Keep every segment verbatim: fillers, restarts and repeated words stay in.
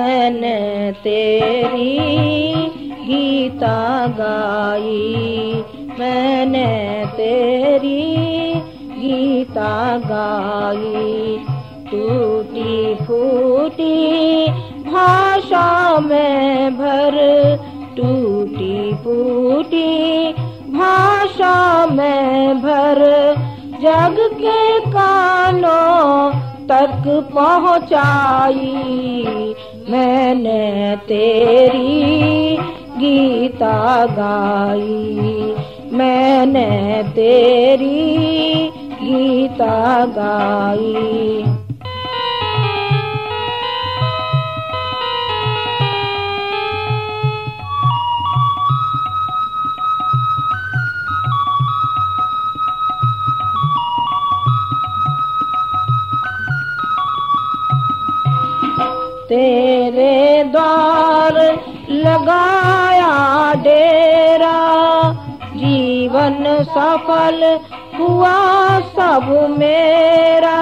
मैंने तेरी गीता गाई, मैंने तेरी गीता गाई। टूटी फूटी भाषा में भर, टूटी फूटी भाषा में भर, जग के कानों तक पहुँचाई। मैंने तेरी गीता गाई, मैंने तेरी गीता गाई। तेरे द्वार लगाया डेरा, जीवन सफल हुआ सब मेरा।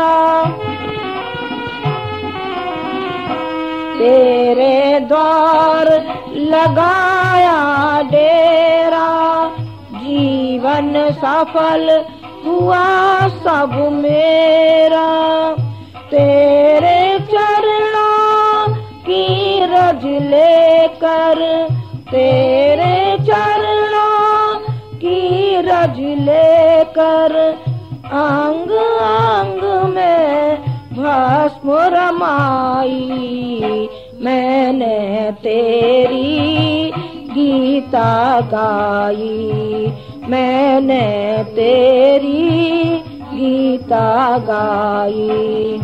तेरे द्वार लगाया डेरा, जीवन सफल हुआ सब मेरा। तेरे चरणों की रज लेकर, तेरे चरणों की रज लेकर, अंग अंग में भस्म रमाई। मैंने तेरी गीता गाई, मैंने तेरी गीता गाई।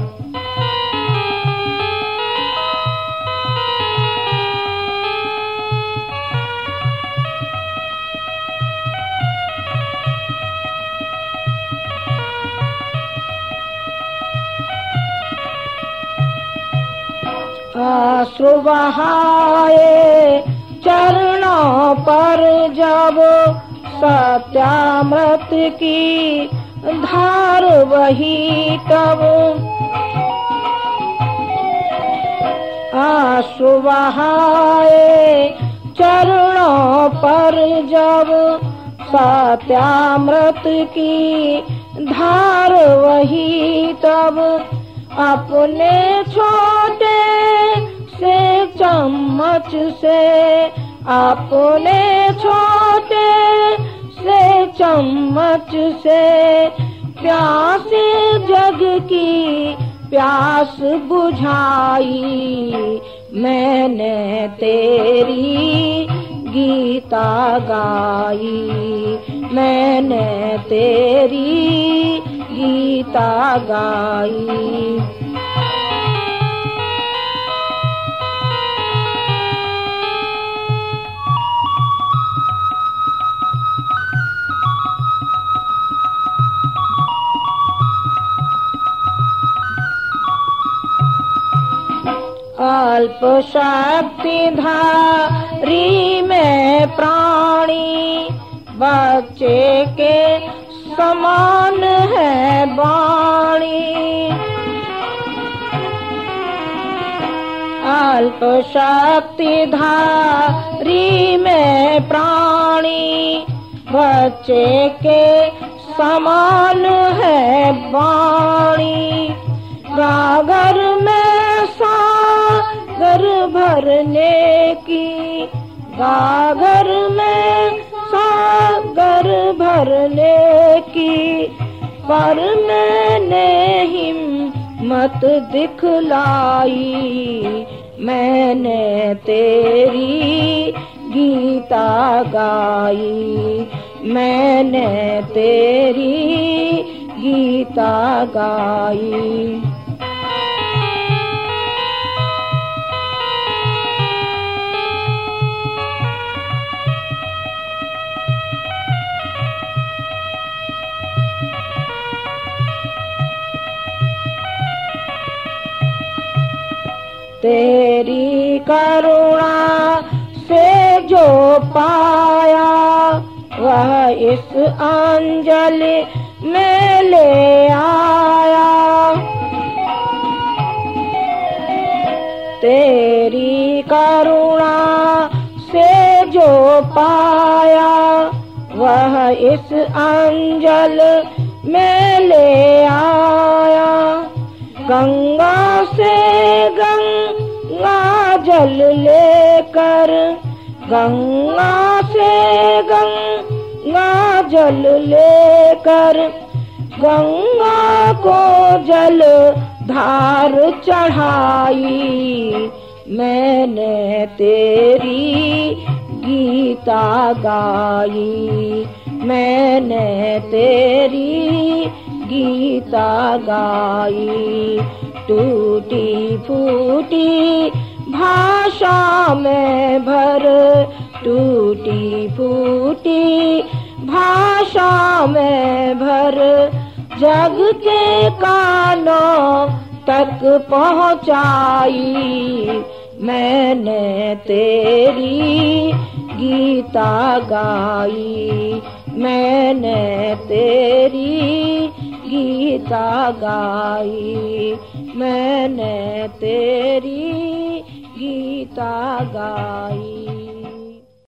आंसू बहाए चरणों पर जब, सत्यामृत की धार बही तब। आंसू बहाए चरणों पर जब, सत्यामृत की धार वही तब। अपने छोटे से चम्मच से, अपने छोटे से चम्मच से, प्यासे जग की प्यास बुझाई। मैंने तेरी गीता गाई, मैंने तेरी गीता गाई। अल्प शक्ति धारी में प्राणी, बच्चे के समान है वाणी। अल्प शक्ति धारी में प्राणी, बच्चे के समान है वाणी। गागर में सागर भरने की, गागर में सागर भरने की, पर मैंने हिम्मत दिखलाई। मैंने तेरी गीता गाई, मैंने तेरी गीता गाई। तेरी करुणा से जो पाया, वह इस अंजलि में ले आया। तेरी करुणा से जो पाया वह इस अंजल में ले आया। गंगा से गंगा जल लेकर, गंगा से गंगा जल लेकर, गंगा को जल धार चढ़ाई। मैंने तेरी गीता गाई, मैंने तेरी गीता गाई। टूटी फूटी भाषा में भर, टूटी फूटी भाषा में भर, जग के कानों तक पहुँचाई। मैंने तेरी गीता गाई, मैंने तेरी गीता गाई, मैंने तेरी गीता गाई।